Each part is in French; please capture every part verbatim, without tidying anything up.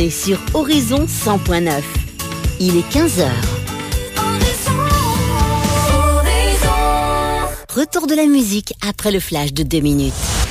est sur Horizon cent point neuf. Il est quinze heures. Retour de la musique après le flash de deux minutes.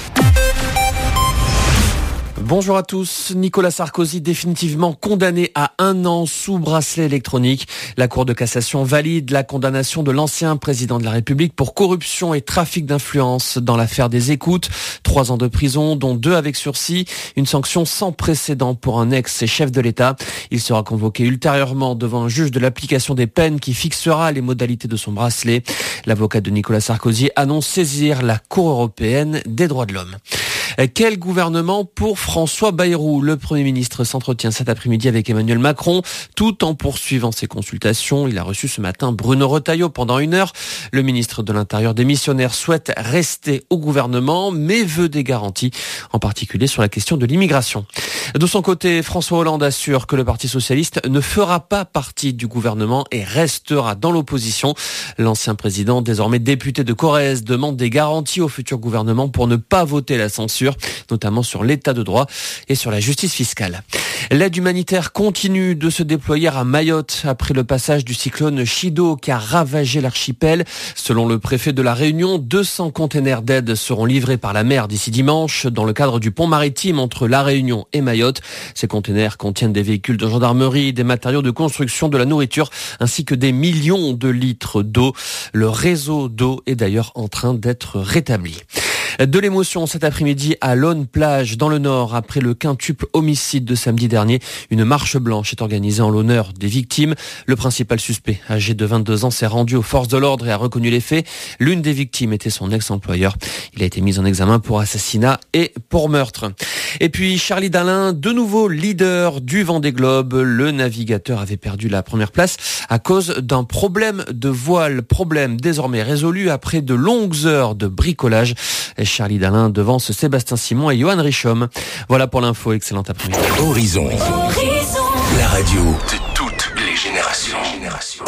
Bonjour à tous. Nicolas Sarkozy définitivement condamné à un an sous bracelet électronique. La Cour de cassation valide la condamnation de l'ancien président de la République pour corruption et trafic d'influence dans l'affaire des écoutes. Trois ans de prison, dont deux avec sursis. Une sanction sans précédent pour un ex-chef de l'État. Il sera convoqué ultérieurement devant un juge de l'application des peines qui fixera les modalités de son bracelet. L'avocat de Nicolas Sarkozy annonce saisir la Cour européenne des droits de l'homme. Quel gouvernement pour François Bayrou? Le Premier ministre s'entretient cet après-midi avec Emmanuel Macron, tout en poursuivant ses consultations. Il a reçu ce matin Bruno Retailleau pendant une heure. Le ministre de l'Intérieur démissionnaire souhaite rester au gouvernement, mais veut des garanties, en particulier sur la question de l'immigration. De son côté, François Hollande assure que le Parti socialiste ne fera pas partie du gouvernement et restera dans l'opposition. L'ancien président, désormais député de Corrèze, demande des garanties au futur gouvernement pour ne pas voter la censure, notamment sur l'état de droit et sur la justice fiscale. L'aide humanitaire continue de se déployer à Mayotte après le passage du cyclone Chido qui a ravagé l'archipel. Selon le préfet de la Réunion, deux cents containers d'aide seront livrés par la mer d'ici dimanche dans le cadre du pont maritime entre la Réunion et Mayotte. Ces containers contiennent des véhicules de gendarmerie, des matériaux de construction, de la nourriture ainsi que des millions de litres d'eau. Le réseau d'eau est d'ailleurs en train d'être rétabli. De l'émotion cet après-midi à Laune-Plage dans le Nord après le quintuple homicide de samedi dernier. Une marche blanche est organisée en l'honneur des victimes. Le principal suspect, âgé de vingt-deux ans, s'est rendu aux forces de l'ordre et a reconnu les faits. L'une des victimes était son ex-employeur. Il a été mis en examen pour assassinat et pour meurtre. Et puis Charlie Dalin, de nouveau leader du Vendée Globe. Le navigateur avait perdu la première place à cause d'un problème de voile. Problème désormais résolu après de longues heures de bricolage. Charlie Dalin devance Sébastien Simon et Johan Richomme. Voilà pour l'info, excellent après-midi. Horizon, Horizon. La radio de toutes les générations. générations.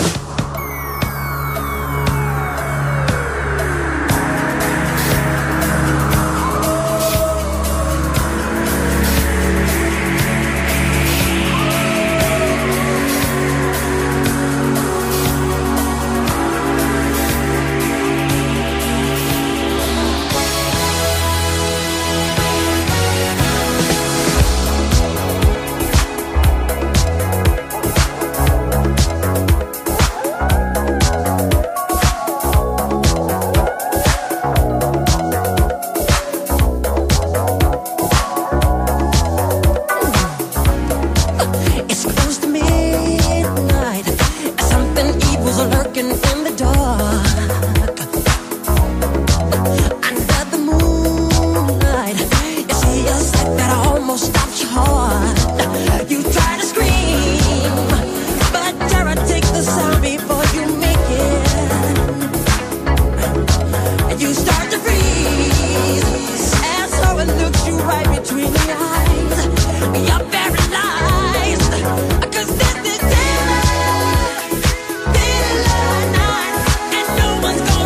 One's gonna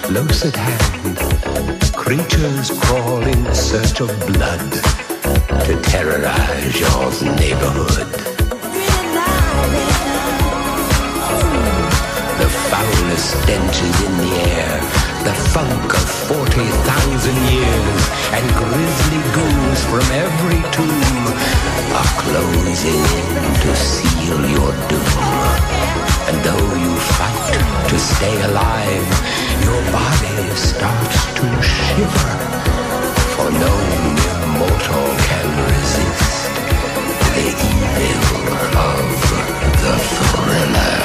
close at hand. Creatures crawl in search of blood to terrorize your neighborhood. The foulest stenches in the air, the funk of forty thousand years, and grisly ghouls from every tomb are closing in to seal your doom. And though you fight to stay alive, your body starts to shiver, for no immortal can resist the evil of the thriller.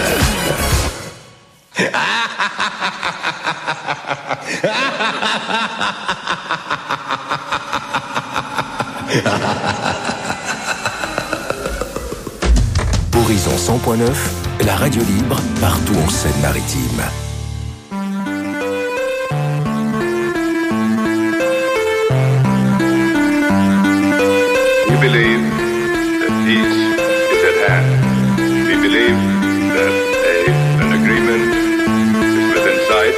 Horizon cent point neuf, la radio libre partout en Seine-Maritime. We believe that peace is at hand. We believe that a, an agreement is within sight.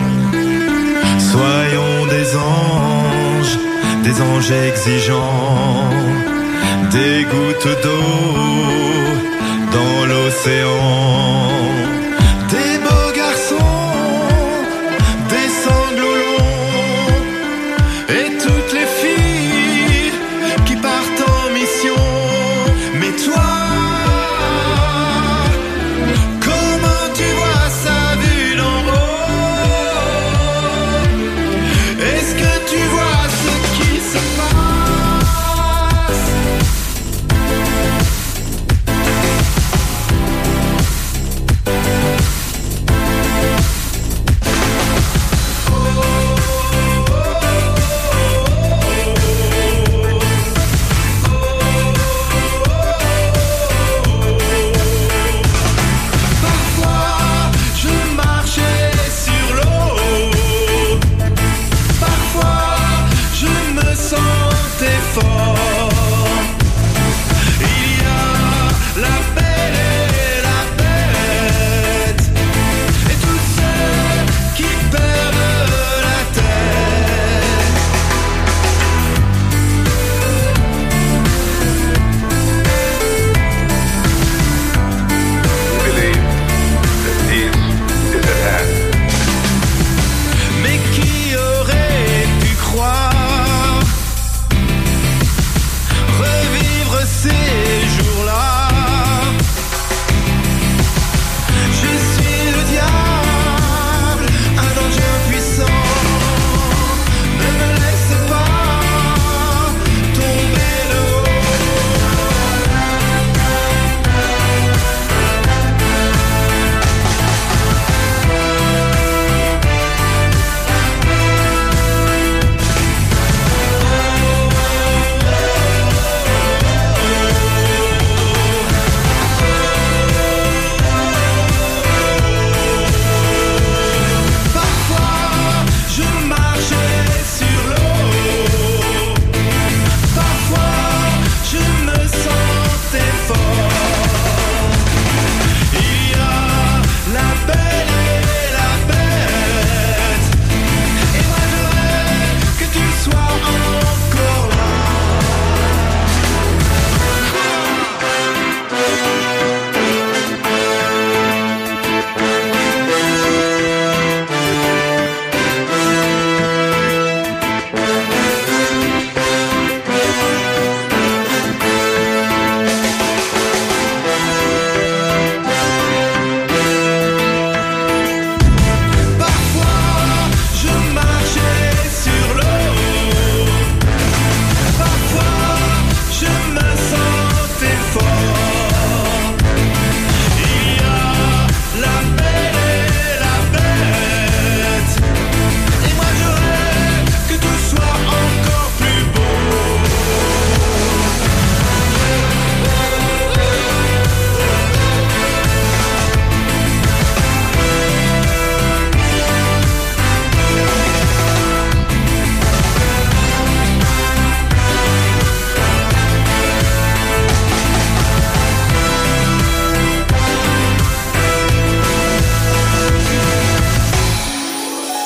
Soyons des anges, des anges exigeants, des gouttes d'eau dans l'océan. Des beaux garçons, des sanglots longs, et toutes les filles qui partent en mission. Mais toi, comment tu vois ça vu d'en haut? Est-ce que tu vois ce qui se passe?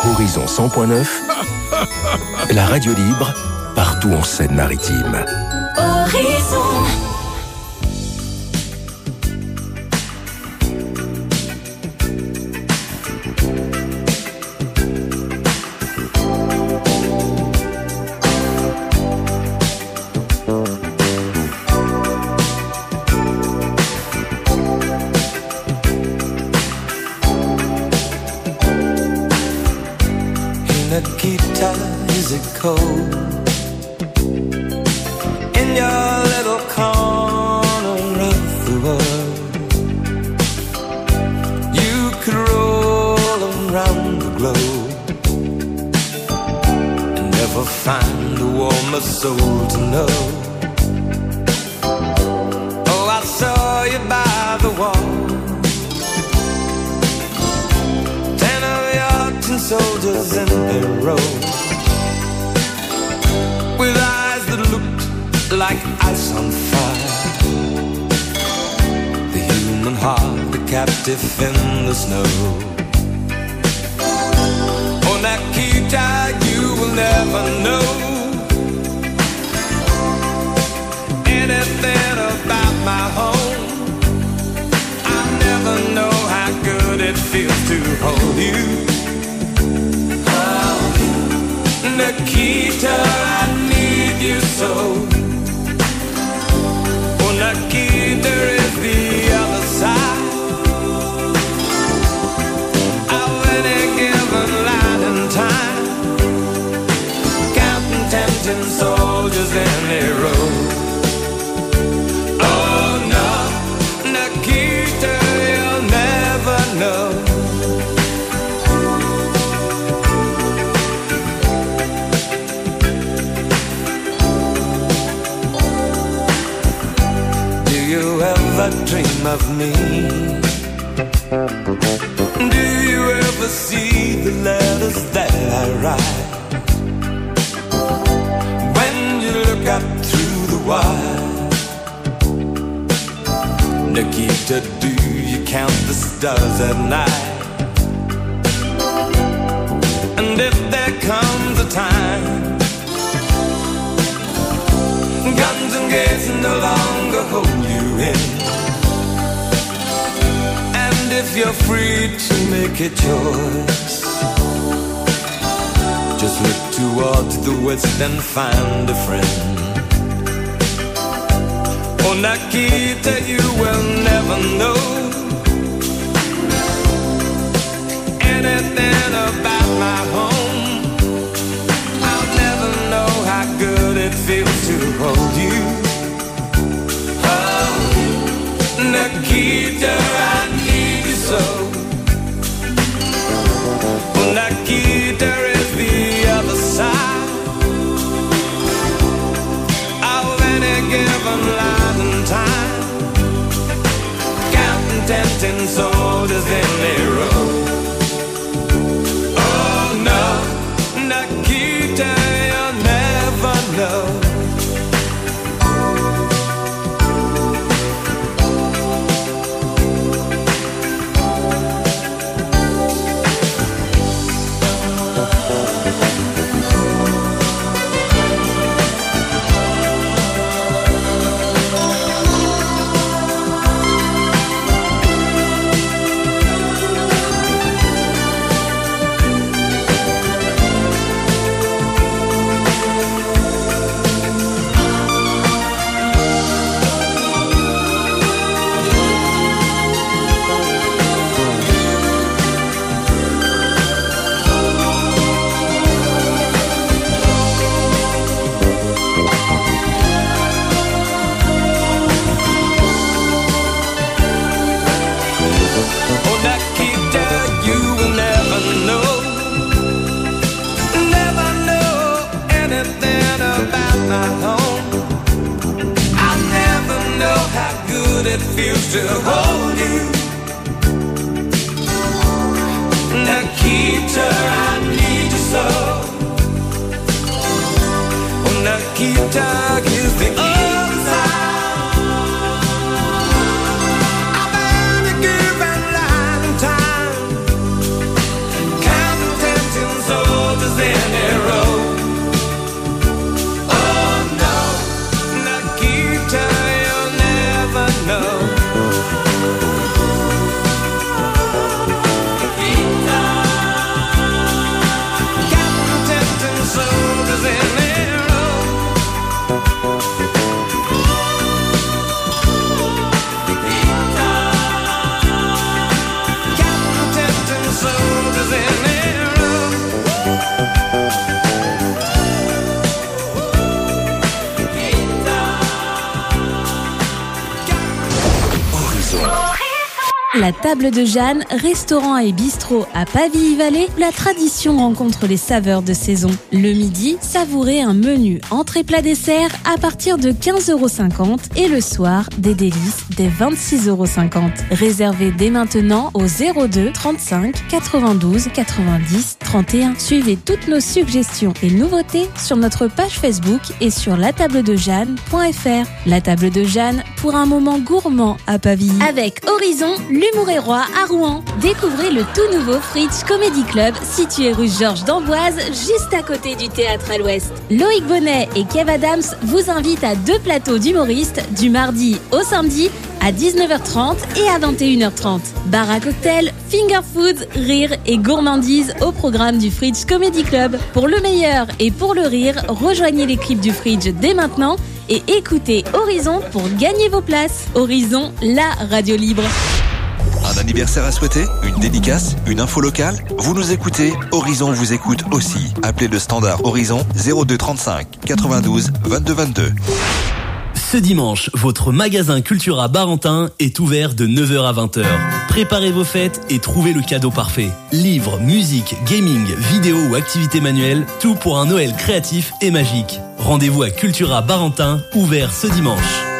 Horizon cent point neuf, la radio libre, partout en Seine-Maritime. Horizon. Nikita, is it cold in your little corner of the world? You could roll around the globe and never find a warmer soul to know. Oh, I saw you by the wall, ten of your tin soldiers in a row, with eyes that looked like ice on fire. The human heart, a captive in the snow. Oh, Nikita, you will never know anything about my home. I never know how good it feels to hold you. Nikita, I need you so. Oh, Nikita is the other side of any given light and time, counting ten soldiers in a row. Oh no, Nikita, you'll never know. Dream of me? Do you ever see the letters that I write? When you look up through the wire, Nikita, do you count the stars at night? And if there comes a time guns and gates no longer hold you in, and if you're free to make a choice, just look towards the west and find a friend. Oh, Nikita, you will never know anything about my home. I'll never know how good it feels to hold you. Oh, Nikita, I need you so. Oh, Nikita is the other side of any given line and time, counting ten soldiers in a row. Oh no, Nikita, you'll never know. It feels to hold you. Nikita, I need you so. Oh, Nikita is the other side of any given line and time, counting ten Table de Jeanne, restaurant et bistrot à Pavilly-Vallée, où la tradition rencontre les saveurs de saison. Le midi, savourez un menu entrée plat dessert à partir de quinze euros cinquante et le soir, des délices dès vingt-six euros cinquante. Réservez dès maintenant au zéro deux trente-cinq quatre-vingt-douze quatre-vingt-dix trente et un. Suivez toutes nos suggestions et nouveautés sur notre page Facebook et sur la table de jeanne point f r. La Table de Jeanne pour un moment gourmand à Pavilly. Avec Horizon, l'humour est roi à Rouen. Découvrez le tout nouveau Fridge Comedy Club situé rue Georges d'Amboise, juste à côté du théâtre à l'Ouest. Loïc Bonnet et Kev Adams vous invitent à deux plateaux d'humoristes du mardi au samedi à dix-neuf heures trente et à vingt et une heures trente. Bar à cocktail, finger food, rire et gourmandise au programme du Fridge Comedy Club. Pour le meilleur et pour le rire, rejoignez l'équipe du Fridge dès maintenant et écoutez Horizon pour gagner vos places. Horizon, la radio libre. Un anniversaire à souhaiter? Une dédicace? Une info locale? Vous nous écoutez, Horizon vous écoute aussi. Appelez le standard Horizon zéro deux trente-cinq quatre-vingt-douze vingt-deux vingt-deux. Ce dimanche, votre magasin Cultura Barentin est ouvert de neuf heures à vingt heures. Préparez vos fêtes et trouvez le cadeau parfait. Livres, musique, gaming, vidéo ou activités manuelles, tout pour un Noël créatif et magique. Rendez-vous à Cultura Barentin, ouvert ce dimanche.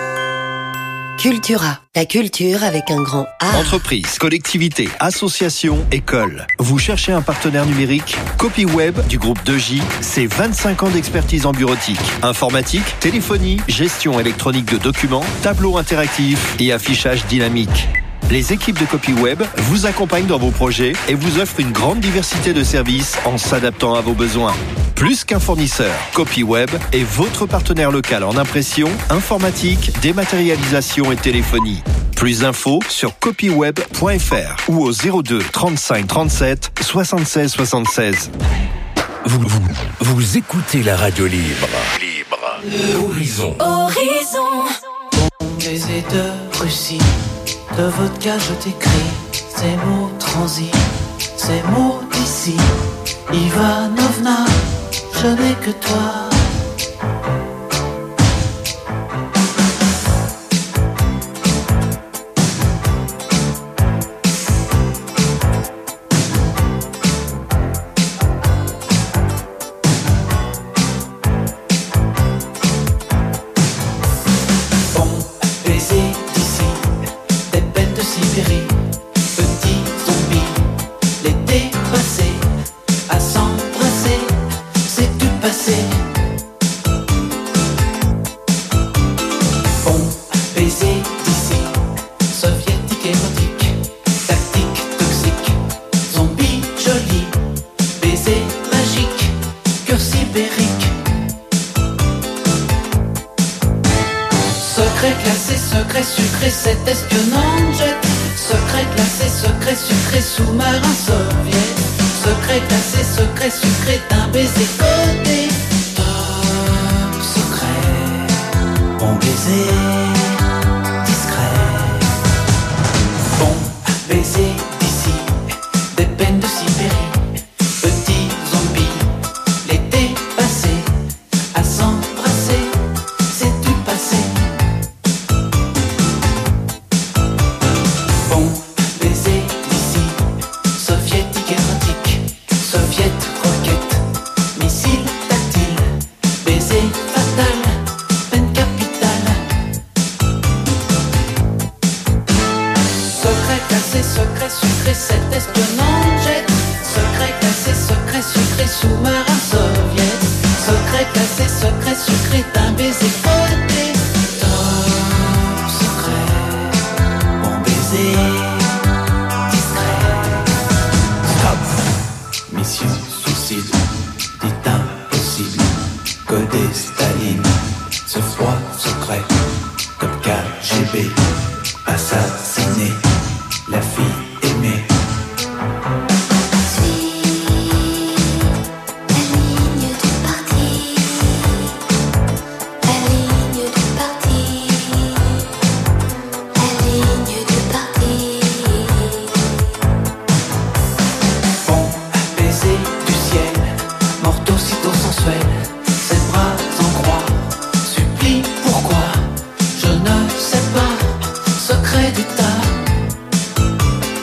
Cultura, la culture avec un grand A. Entreprise, collectivité, association, école. Vous cherchez un partenaire numérique? CopyWeb du groupe deux J, c'est vingt-cinq ans d'expertise en bureautique, informatique, téléphonie, gestion électronique de documents, tableau interactif et affichage dynamique. Les équipes de CopyWeb vous accompagnent dans vos projets et vous offrent une grande diversité de services en s'adaptant à vos besoins. Plus qu'un fournisseur, CopyWeb est votre partenaire local en impression, informatique, dématérialisation et téléphonie. Plus d'infos sur copyweb point f r ou au zéro deux trente-cinq trente-sept soixante-seize soixante-seize. Vous, vous, vous écoutez la radio libre. Libre. Horizon. Horizon. Mon baiser de Russie, de vodka je t'écris ces mots transis, ces mots d'ici. Ivanovna, je n'ai que toi. Secret d'État.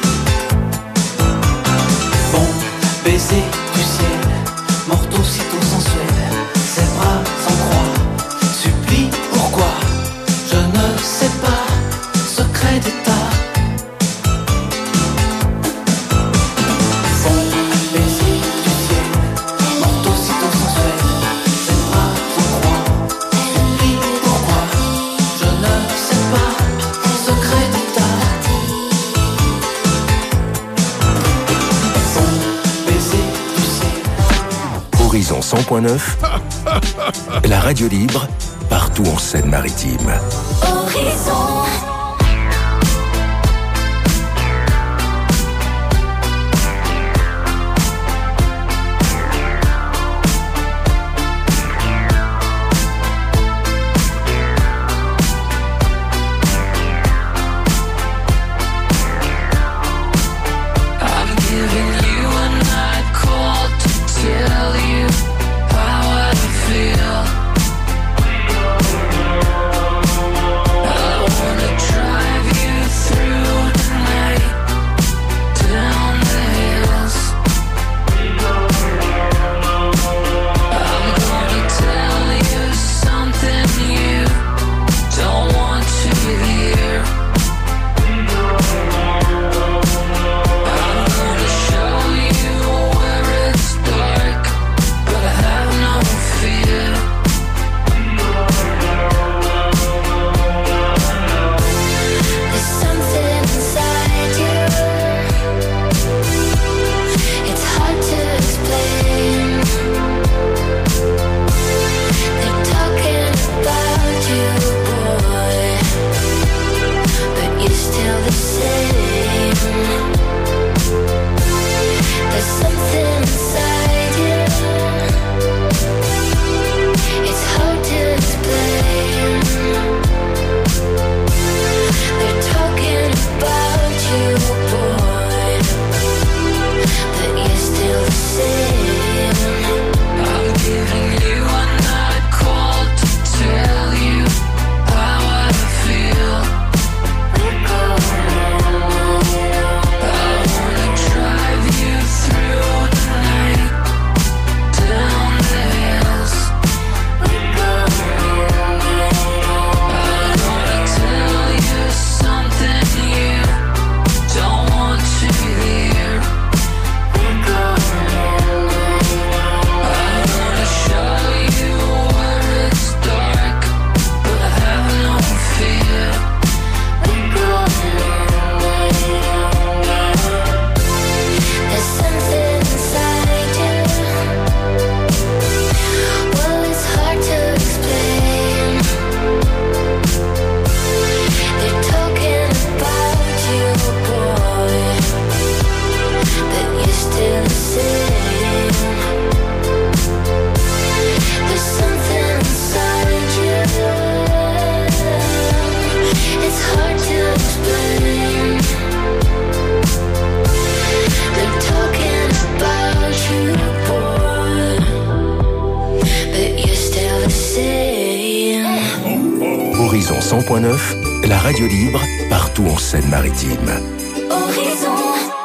Horizon cent point neuf, la radio libre, partout en Seine-Maritime. Horizon. Horizon cent point neuf, la radio libre, partout en Seine-Maritime. Horizon.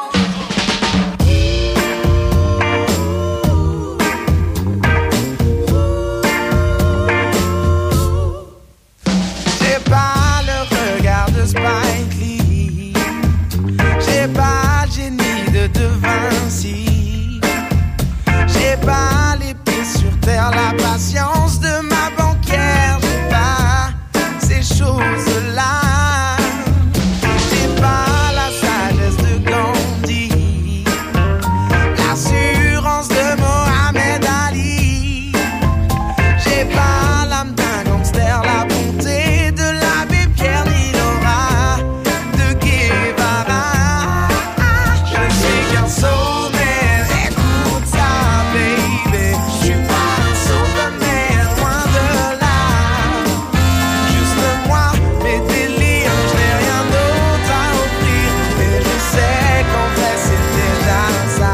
J'ai pas le regard de Spike Lee, j'ai pas le génie de De Vinci, j'ai pas les pieds sur terre, la patience de ma banquière, j'ai pas ces choses-là, j'ai pas la sagesse de Gandhi, l'assurance de Mohamed Ali, j'ai pas l'âme d'un gangster, la bonté de l'abbé Pierre ni l'aura de Guevara. Je suis qu'un soulman, écoute ça baby, je suis pas un superman, loin de là. Juste moi, mes délires, je n'ai rien d'autre à offrir, mais je sais qu'en vrai c'est déjà ça.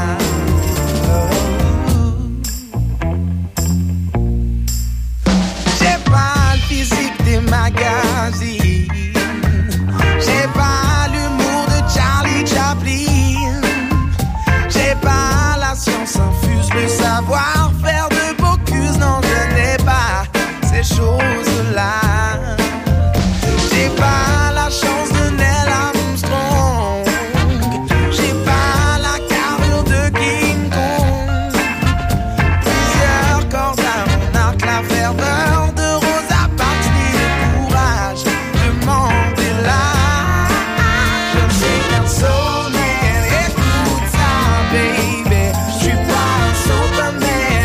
J'ai pas le physique des magazines, j'ai pas l'humour de Charlie Chaplin, j'ai pas la science infuse, le savoir-faire de Bocuse, non je n'ai pas ces choses-là. J'ai pas la chance de Neil Armstrong, j'ai pas la carrure de King Kong, plusieurs cordes à mon arc, la ferveur de Rosa Parks, ni le courage de Mandela. Je suis qu'un soulman, écoute ça baby, je suis pas un superman,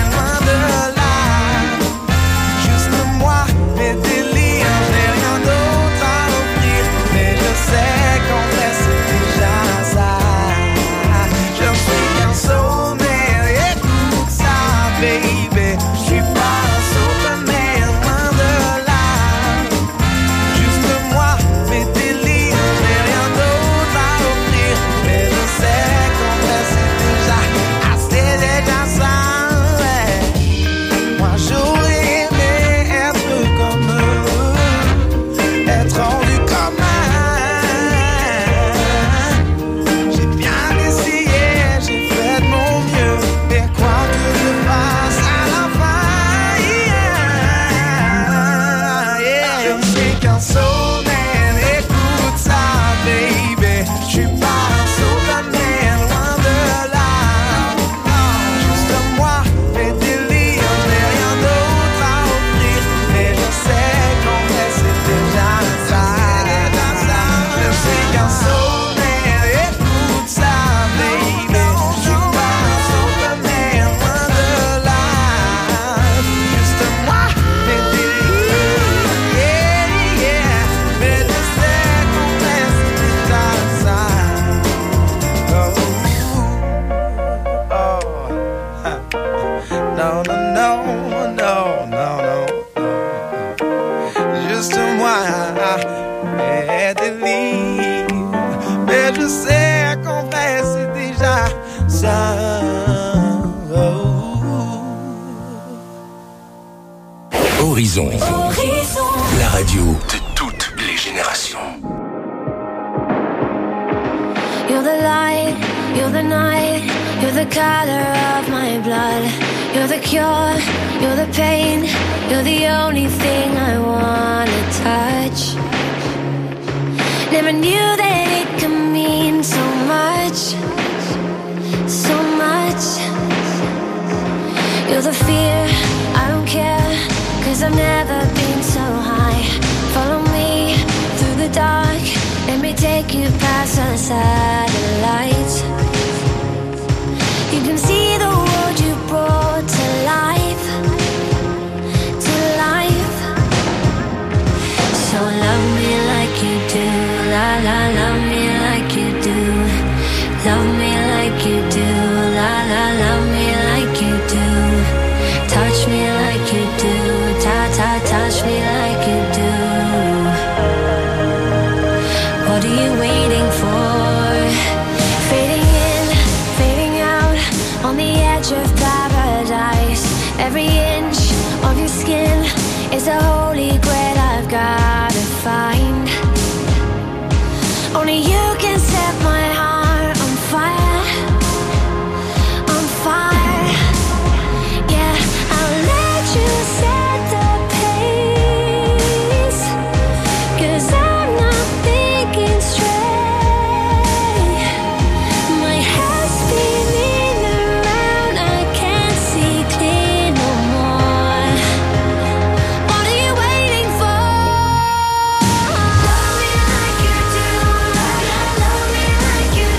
Horizon. Horizon. La radio de toutes les générations. You're the light, you're the night, you're the color of my blood. You're the cure, you're the pain, you're the only thing I wanna touch. Never knew that it could mean so much, so much. You're the fear, I don't care, cause I've never been so high. Follow me through the dark, let me take you past the satellites. You can see the world you brought to life, to life. So love me like you do, la la, love me like you do. Love me like you do, la la, love me like you do. Touch me like you do, ta ta, touch me like you do. What are you waiting for? Fading in, fading out, on the edge of paradise. Every inch of your skin is a holy grail I've gotta find. Only you can set my heart on fire, on fire. Yeah, I'll let you set the pace, cause I'm not thinking straight. My head's spinning around, I can't see clear no more. What are you waiting for? Love me like you do, love me like you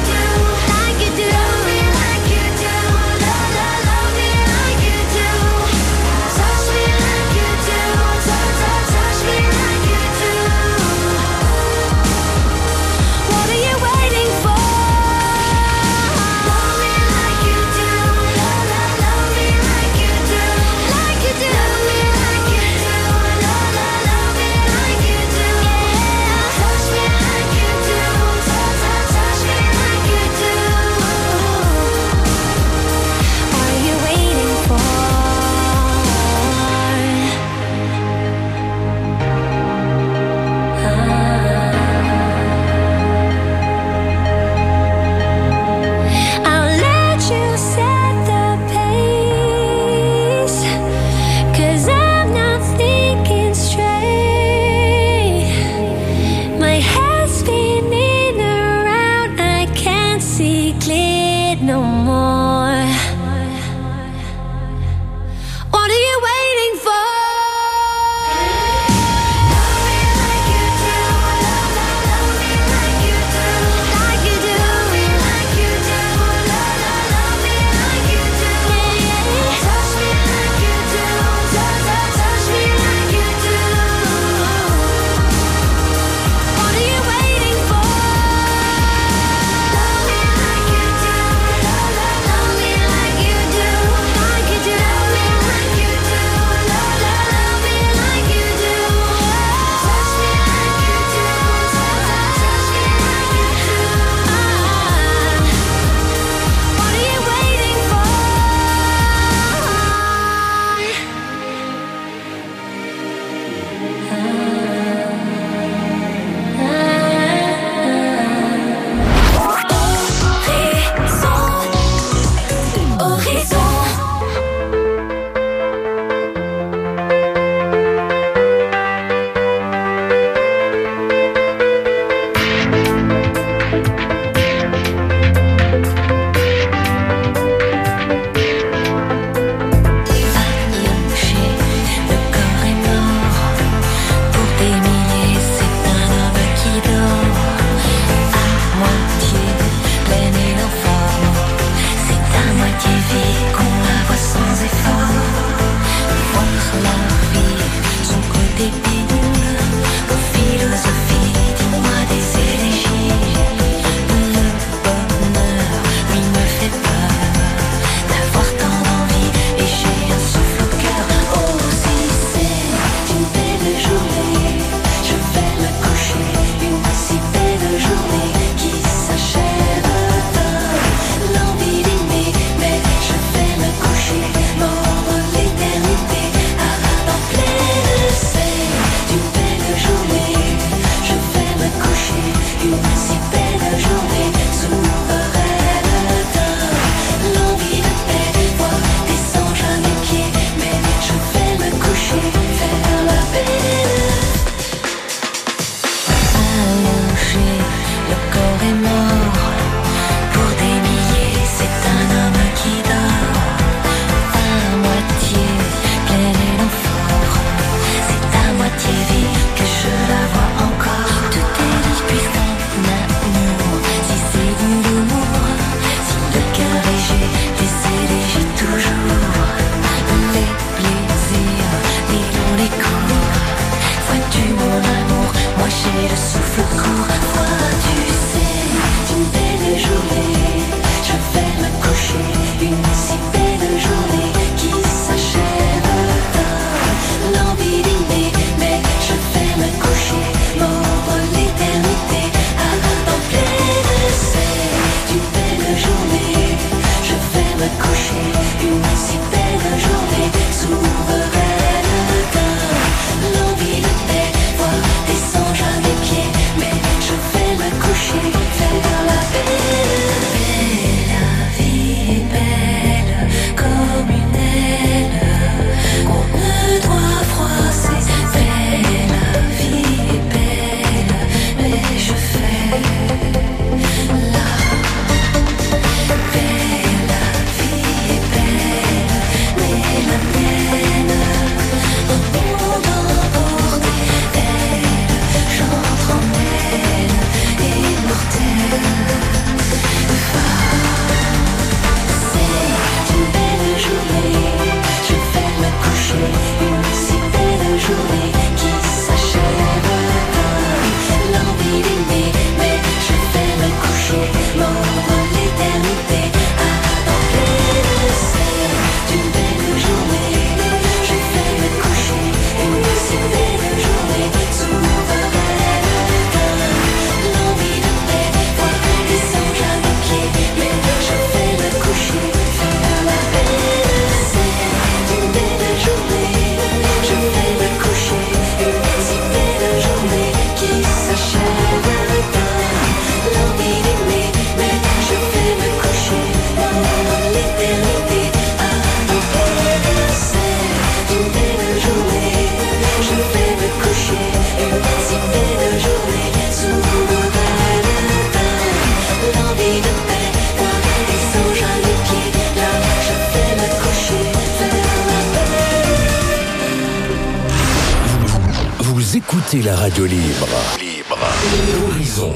écoutez la radio libre. Libre. Horizon.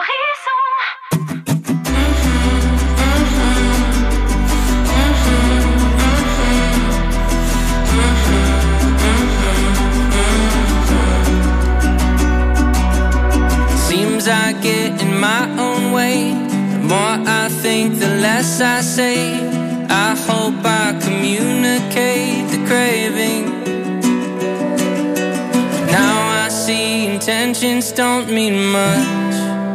Seems I get in my own way. The more I think, the less I say. I hope I communicate the craving. Now I see intentions don't mean much.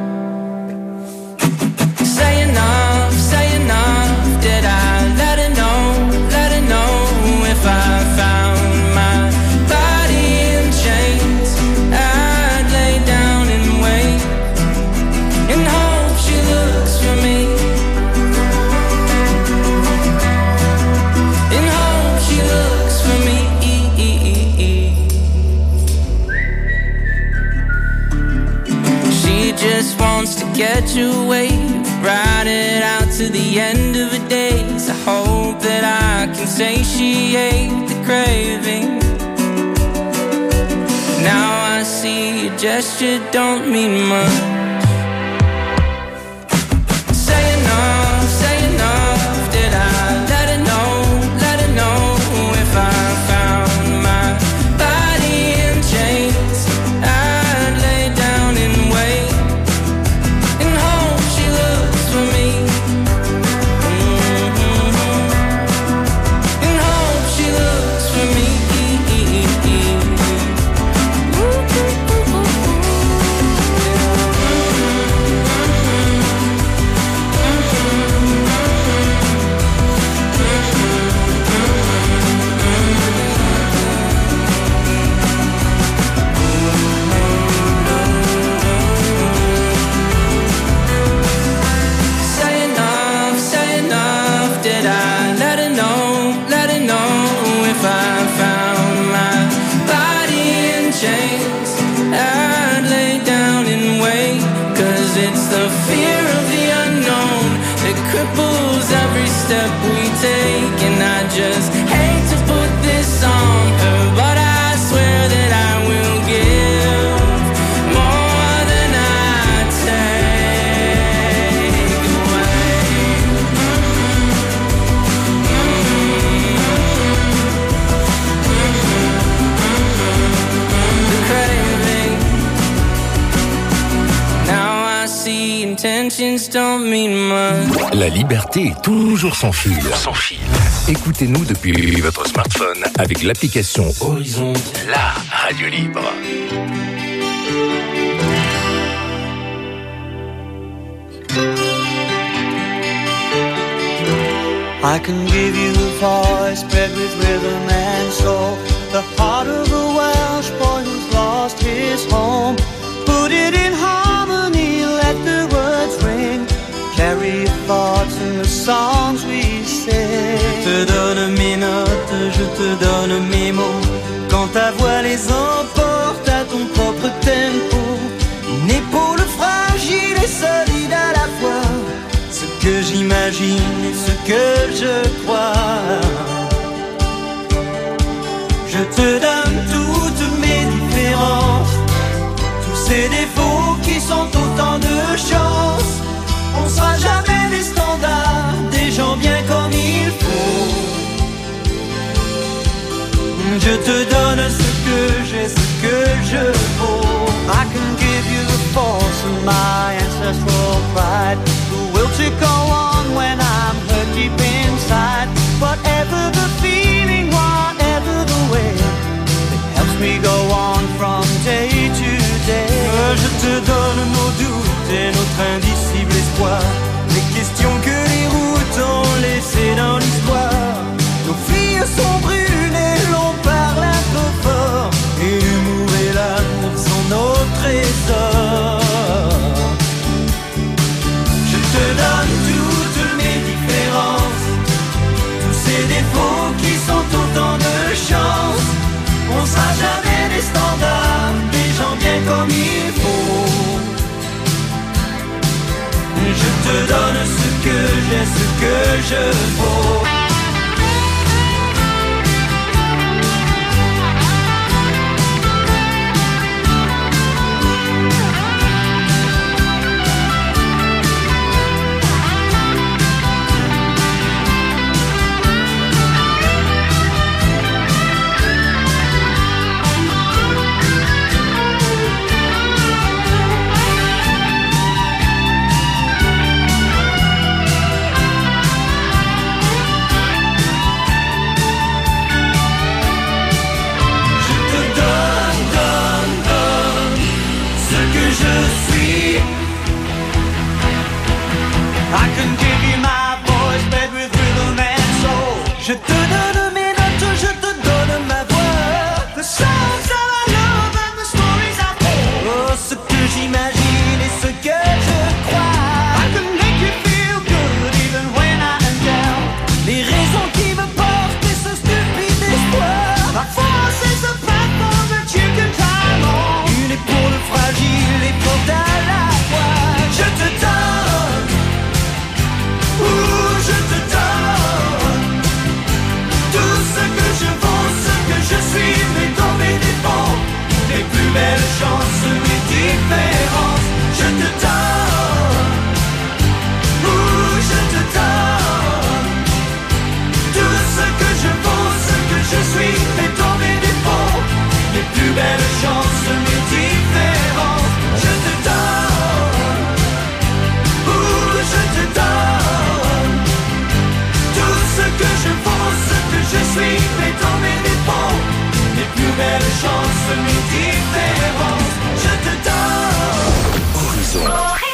Say enough, say enough. Did I let it know, let it know if I found my body in chains? I'd lay down and wait and hope she looks for me. And hope she looks for me. She just wants to get your way, ride it out to the end of the days. I hope that I can satiate the craving. Now I see a gesture don't mean much. Say enough, say enough. Did I let it know, let it know if I found my body in chains? I'd lay down and wait and hope she looks for me. Mm-hmm. And hope she looks for me. Say enough, say enough. Did I let it know, let it know if I found my body in chains? I'd lay down and wait, 'cause it's the fear of the unknown that cripples every step we take. And I just hate to put this on her, but I swear that I will give more than I take away. The craving. Now I see intentions don't mean much. La liberté est toujours sans fil. Sans fil. Écoutez-nous depuis votre smartphone avec l'application Horizon, la radio libre. I can give you a voice bred with rhythm and soul, the heart of a Welsh boy who's lost his home. Put it in harmony, let the words ring, carry your thoughts in the songs we sing. Je te donne mes notes, je te donne mes mots, quand ta voix les emporte à ton propre tempo. Une épaule fragile et solide à la fois, ce que j'imagine et ce que je crois. Je te donne toutes mes différences, tous ces défauts qui sont autant de chance. On sera jamais des standards, des gens bien comme il faut. Je te donne ce que j'ai, ce que je vaux. I can give you the force of my ancestral pride, the will to go on when I'm hurt deep inside. Whatever the feeling, whatever the way, it helps me go on from day to day. Je te donne nos doutes et notre indicible espoir, les questions que les routes ont laissées dans l'histoire. Nos filles sont brûlées, l'on parle un peu fort, et l'humour et l'amour sont nos trésors. Je te donne toutes mes différences, tous ces défauts qui sont autant de chance. On sera jamais des standards, des gens bien comme il faut. Je te donne ce que j'ai, ce que je vaux. différence. Je te donne, ouh, je te donne tout ce que je vaux, ce que je suis, et dans mes défauts, mes plus belles chances, mes différences. Je te donne, ouh, je te donne tout ce que je vaux, ce que je suis, et dans mes défauts, mes plus belles chances, mes différences. Je te donne Horizon.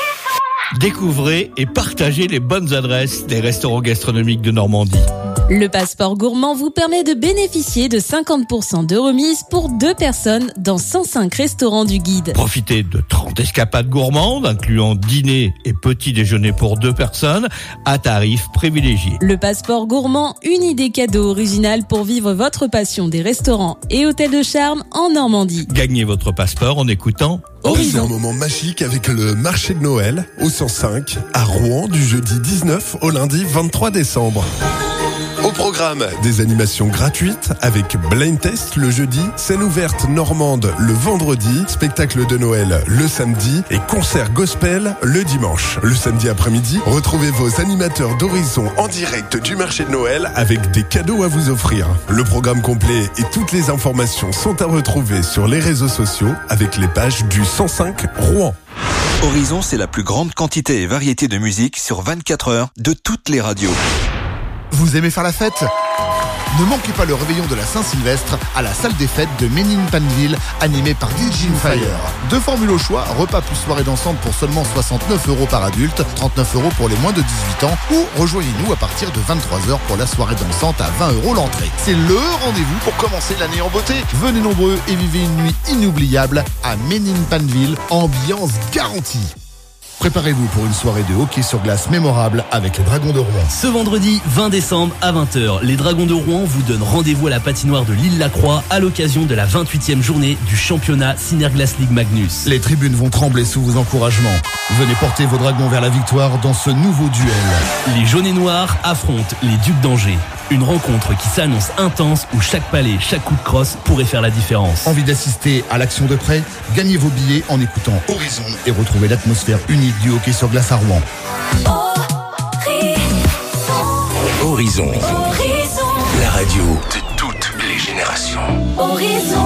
Découvrez et partagez les bonnes adresses des restaurants gastronomiques de Normandie. Le passeport gourmand vous permet de bénéficier de cinquante pour cent de remise pour deux personnes dans cent cinq restaurants du guide. Profitez de trente escapades gourmandes, incluant dîner et petit déjeuner pour deux personnes, à tarif privilégié. Le passeport gourmand, une idée cadeau originale pour vivre votre passion des restaurants et hôtels de charme en Normandie. Gagnez votre passeport en écoutant Horizon. C'est un moment magique avec le marché de Noël au cent cinq à Rouen du jeudi dix-neuf au lundi vingt-trois décembre. Au programme, des animations gratuites avec Blind Test le jeudi, scène ouverte normande le vendredi, spectacle de Noël le samedi et concert gospel le dimanche. Le samedi après-midi, retrouvez vos animateurs d'Horizon en direct du marché de Noël avec des cadeaux à vous offrir. Le programme complet et toutes les informations sont à retrouver sur les réseaux sociaux avec les pages du cent cinq Rouen. Horizon, c'est la plus grande quantité et variété de musique sur vingt-quatre heures de toutes les radios. Vous aimez faire la fête ? Ne manquez pas le réveillon de la Saint-Sylvestre à la salle des fêtes de Ménilmonpanneville, animé par D J Fire. Deux formules au choix, repas plus soirée dansante pour seulement soixante-neuf euros par adulte, trente-neuf euros pour les moins de dix-huit ans, ou rejoignez-nous à partir de vingt-trois heures pour la soirée dansante à vingt euros l'entrée. C'est le rendez-vous pour commencer l'année en beauté. Venez nombreux et vivez une nuit inoubliable à Ménilmonpanneville, ambiance garantie. Préparez-vous pour une soirée de hockey sur glace mémorable avec les Dragons de Rouen. Ce vendredi vingt décembre à vingt heures, les Dragons de Rouen vous donnent rendez-vous à la patinoire de l'Île-la-Croix à l'occasion de la vingt-huitième journée du championnat Synerglass League Magnus. Les tribunes vont trembler sous vos encouragements. Venez porter vos dragons vers la victoire dans ce nouveau duel. Les jaunes et noirs affrontent les Ducs d'Angers. Une rencontre qui s'annonce intense où chaque palais, chaque coup de crosse pourrait faire la différence. Envie d'assister à l'action de près ? Gagnez vos billets en écoutant Horizon et retrouvez l'atmosphère unique du hockey sur glace à Rouen. Horizon. Horizon. La radio de toutes les générations. Horizon.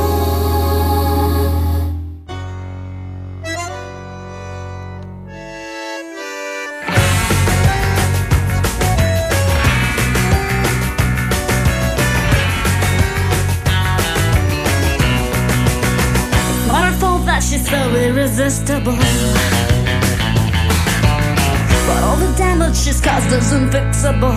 She's so irresistible, but all the damage she's caused is unfixable.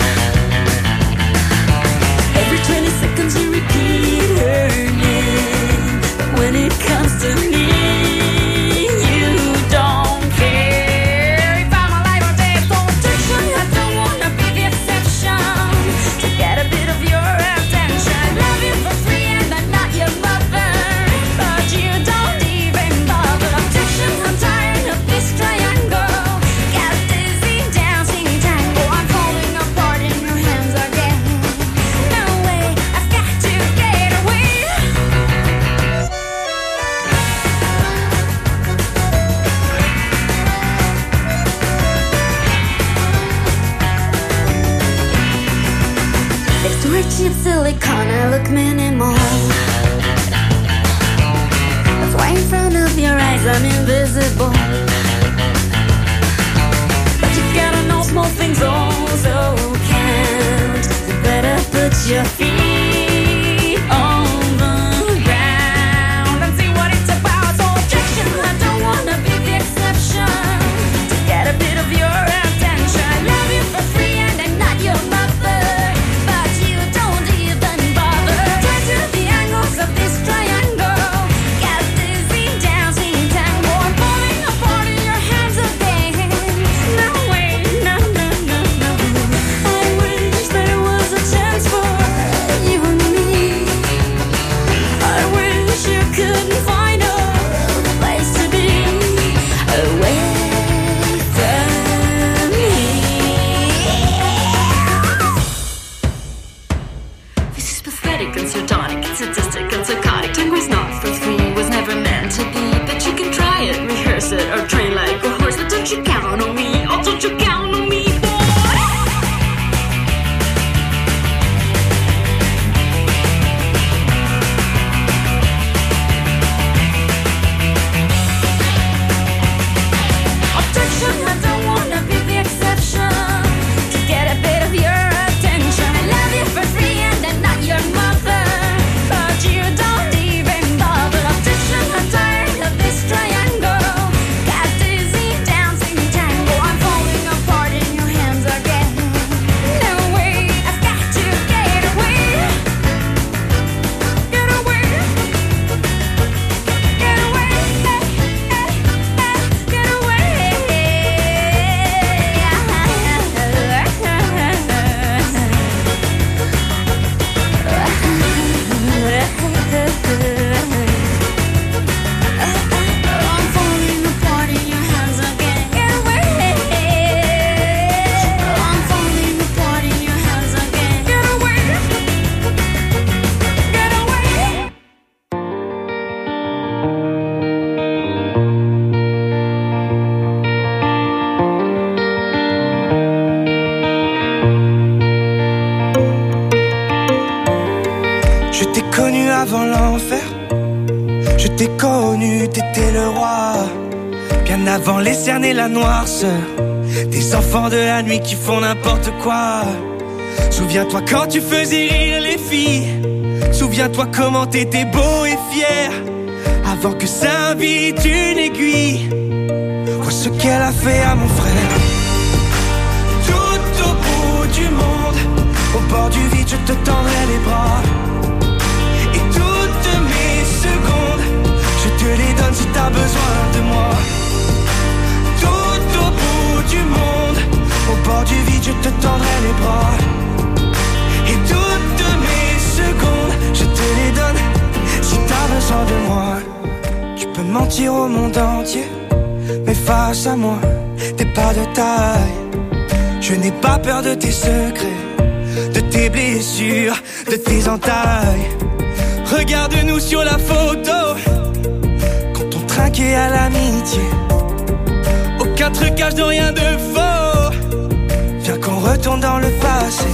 Every twenty seconds you repeat her name, but when it comes to me, you don't care. If I'm alive or dead, so addiction, I don't wanna be the exception. To get a bit of your attention, love you for free and I'm not your mother, but you don't. I'm tired of this triangle. Got dizzy dancing tango. I'm falling apart in your hands again. No way, I've got to get away. Next to her cheap silicone, I look minimal. Why in front of your eyes I'm invisible? But you gotta know small things also count. You better put your feet on the ground and see what it's about. So objection, I don't wanna be the exception. To get a bit of your attention, I love you for free and I'm not your mother, but you don't even bother. Try to the angles of this triangle. Sadistic and psychotic. Tango's not for free, was never meant to be, but you can count on me? Oh, don't you count on me, boy? Objection, I don't wanna be the exception to get a bit of your attention. I love you for free and I'm not your mother, but you don't even bother. Objection, I'm tired of this triangle. Got dizzy dancing tango. I'm falling apart in your hands again. No way, I've got to get away. Get away. Get away. Get away. I'm falling apart in your hands again. Get away. I'm falling apart in your hands again. Get away. Get away. Je t'ai connu avant l'enfer. Je t'ai connu, t'étais le roi. Bien avant les cernes et la noirceur. Des enfants de la nuit qui font n'importe quoi. Souviens-toi quand tu faisais rire les filles. Souviens-toi comment t'étais beau et fier. Avant que s'invite une aiguille. Vois ce qu'elle a fait à mon frère. Tout au bout du monde, au bord du vide, je te tendrai les bras. Et toutes mes secondes, je te les donne si t'as besoin de moi. Tout au bout du monde, au bord du vide, je te tendrai les bras. Et toutes mes secondes, je te les donne si t'as besoin de moi. Tu peux mentir au monde entier, mais face à moi, t'es pas de taille. Je n'ai pas peur de tes secrets, de tes blessures, de tes entailles. Regarde-nous sur la photo, quand on trinquait à l'amitié. Aucun trucage de rien de faux. Viens qu'on retourne dans le passé.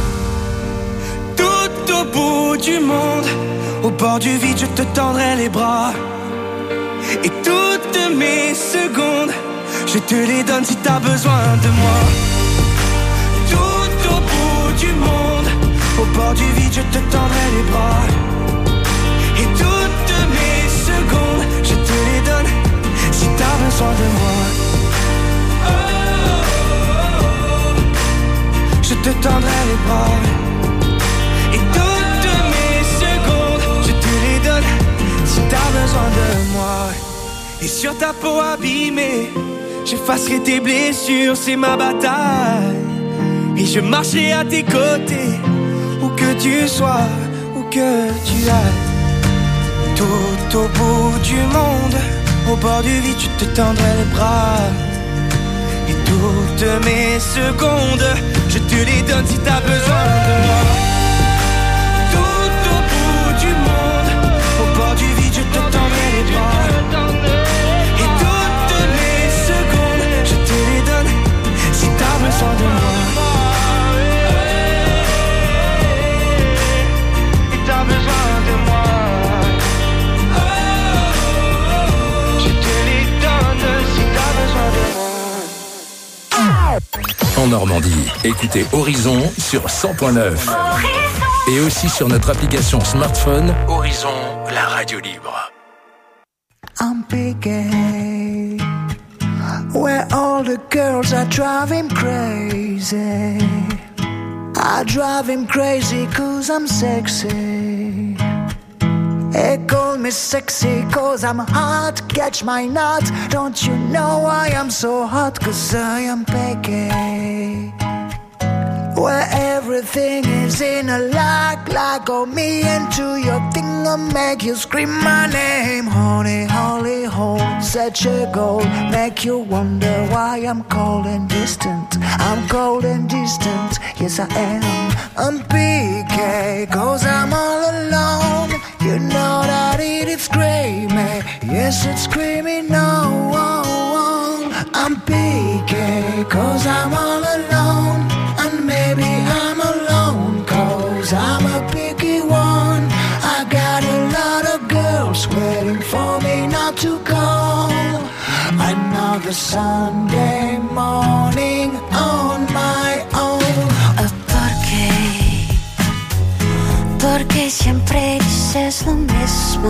Tout au bout du monde, au bord du vide, je te tendrai les bras. Et toutes mes secondes, je te les donne si t'as besoin de moi. Tout au bout du monde, au bord du vide, je te tendrai les bras. Et toutes mes secondes, je te les donne si t'as besoin de moi. Oh, oh, oh. Je te tendrai les bras. Et toutes mes secondes, je te les donne si t'as besoin de moi. Et sur ta peau abîmée, j'effacerai tes blessures, c'est ma bataille. Et je marcherai à tes côtés, où que tu sois, où que tu ailles. Tout au bout du monde, au bord du vide, je te tendrai les bras. Et toutes mes secondes, je te les donne si t'as besoin de moi. Tout au bout du monde, au bord du vide, je te tendrai les bras. Et toutes mes secondes, je te les donne si t'as besoin de moi. Et t'as besoin de moi. En Normandie, écoutez Horizon sur cent point neuf. Et aussi sur notre application smartphone Horizon, la radio libre. I'm picking where all the girls are driving crazy. I drive him crazy cause I'm sexy. They call me sexy cause I'm hot. Catch my nut. Don't you know why I'm so hot? Cause I am picky. Where everything is in a lock. Like on me into your thing. I'll make you scream my name. Honey, holy hole. Such a goal. Make you wonder why I'm cold and distant. I'm cold and distant. Yes I am. I'm picky cause I'm all alone. You know that it is screaming. Yes it's screaming no. Oh, oh. I'm picky. gay, cause I'm all alone. And maybe I'm alone, cause I'm a picky one. I got a lot of girls waiting for me not to go. Another Sunday morning on my own. ¿Por qué? Porque siempre dices lo mismo.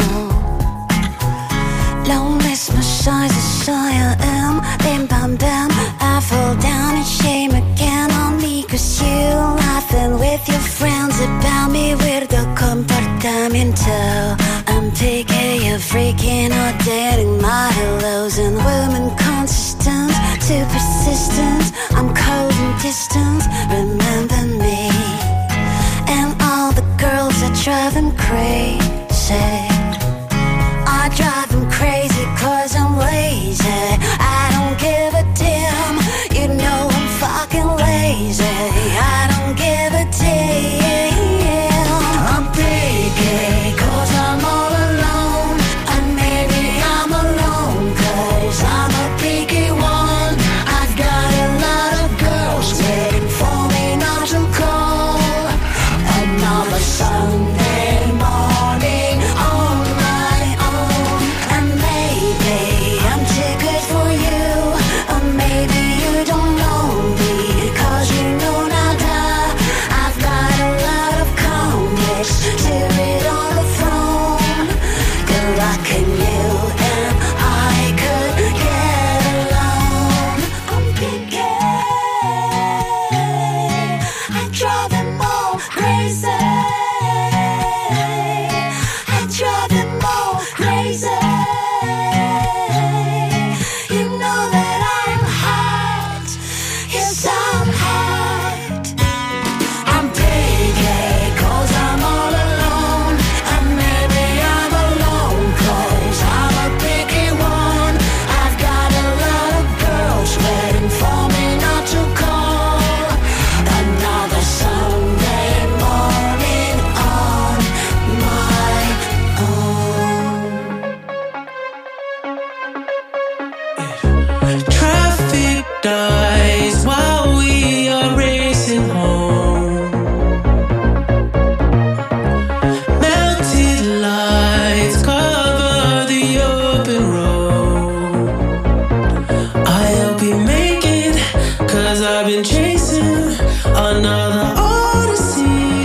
Lo mismo size as I am. Bim bam bam, I fall down in shame again on me. Cause you laughing with your friends about me. Weirdo comportamiento. I'm picky, you're freaking out, dating my hellos. And women consistent, too persistent. I'm cold and distant, remember me. And all the girls that drive them crazy. I drive them crazy cause I'm lazy. I don't give a damn, you know I'm fucking lazy. I don't give a damn. I'm picky cause I'm all alone. And maybe I'm alone cause I'm a picky one. I've got a lot of girls waiting for me not to call. Another Sunday morning on my own. And maybe I'm too good for you, or maybe you don't know me, cause you know nada. I've got a lot of complex to read on the phone. Good luck in you and I could get along. I'm picky, I drive them all crazy. I drive them all crazy. You know that I'm hot. Yes, I'm hot. I'm picky cause I'm all alone. And maybe I'm alone cause I'm a picky one. I've got a lot of girls waiting for me not to call. Another Sunday morning on my own. Traffic dies while we are racing home. Melted lights cover the open road. I hope you make it, cause I've been chasing another odyssey.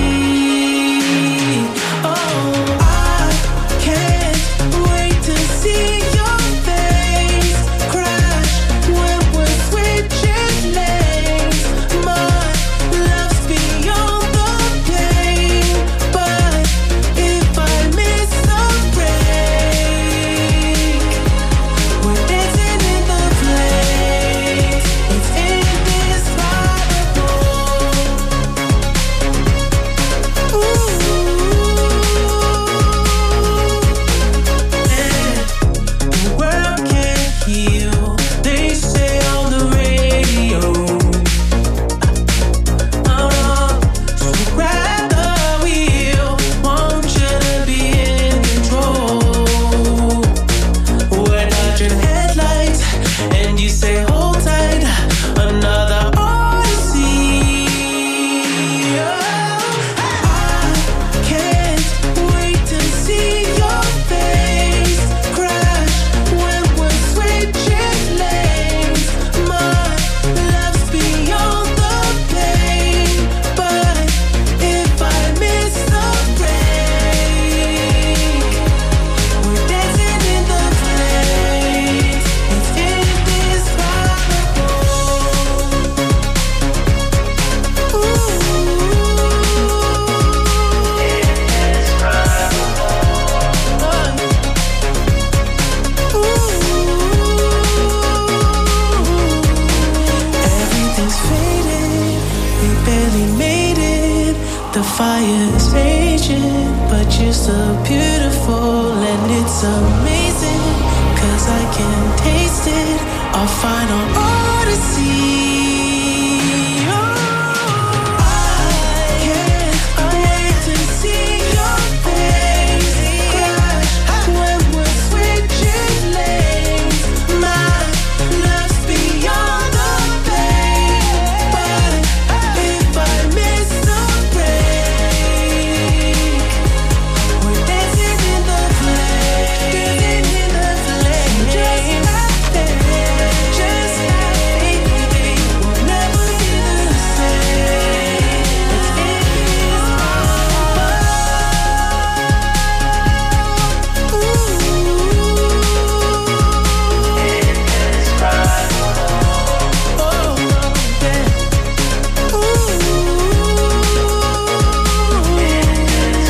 Oh, I can't wait to see your face crash when we're switching lanes. My love's beyond the pain, but if I miss the break, we're dancing in the flames. It's indescribable. The world can't heal, they say on the radio. Oh no, so grab the wheel, want you to be in control. We're dodging headlights, and you say hold tight, another odyssey. I can't wait to see your face crash when we're switching lanes. My love's beyond the pain, but if I miss the break, we're dancing in the flames. It's indescribable. Everything's faded, we barely made it. The fire's raging, but you're so beautiful and it's amazing, cause I can taste it. Our final odyssey.